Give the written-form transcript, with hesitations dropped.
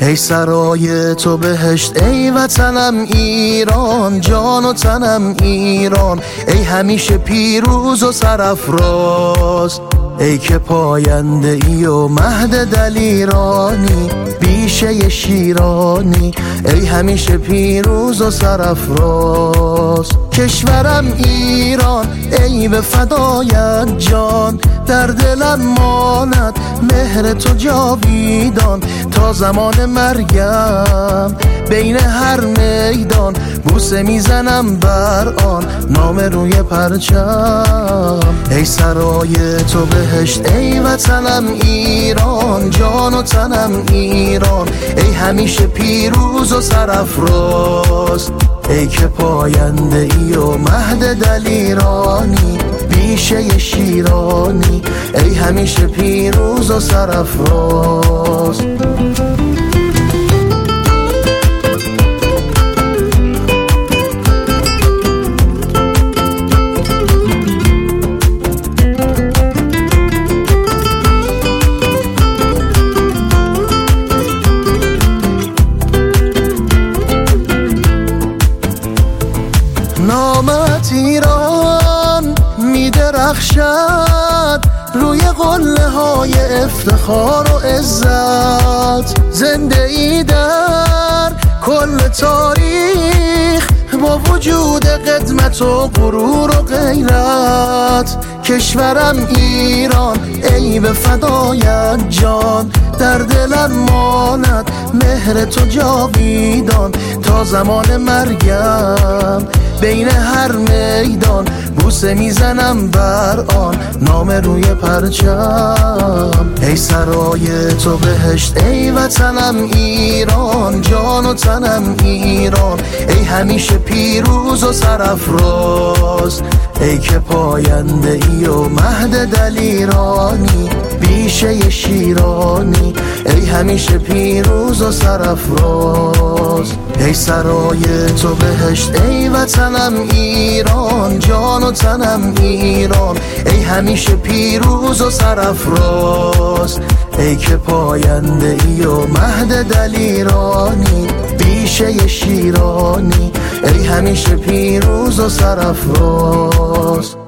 ای سرای تو بهشت، ای وطنم ایران، جان و تنم ایران، ای همیشه پیروز و سرافراز، ای که پاینده ای و مهد دلیرانی، بیشه شیرانی، ای همیشه پیروز و سرافراز. کشورم ایران، ای به فدایت جان، در دلم ماند مهر تو جاویدان، تا زمان مرگم بین هر میدان، بوسه میزنم بر آن نام روی پرچم. ای سرای تو بهشت، ای وطنم ایران، جان و تنم ایران، ای همیشه پیروز و سرافراز، ای که پاینده ای و مهد دلیرانی، بیشه شیرانی، ای همیشه پیروز و سرافراز. نامت ایران میدرخشد روی قله های افتخار و عزت، زنده ای در کل تاریخ با وجود قدمت و غرور و غیرت. کشورم ایران، ای به فدایت جان، در دلم ماند مهر تو جاویدان، تا زمان مرگم بین هر میدان، بوسه میزنم بر آن نام روی پرچم. ای سرای تو بهشت، ای وطنم ایران، جان و تنم ایران، ای همیشه پیروز و سرافراز، ای که پاینده ای و مهد دلیرانی، بیشه شیرانی، ای همیشه پیروز و سرافراز. ای سرای تو بهشت، ای وطنم ایران، جان و تنم ایران، ای همیشه پیروز و سرافراز، ای که پاینده ای و مهد دلیرانی، بیشه شیرانی، ای همیشه پیروز و سرافراز.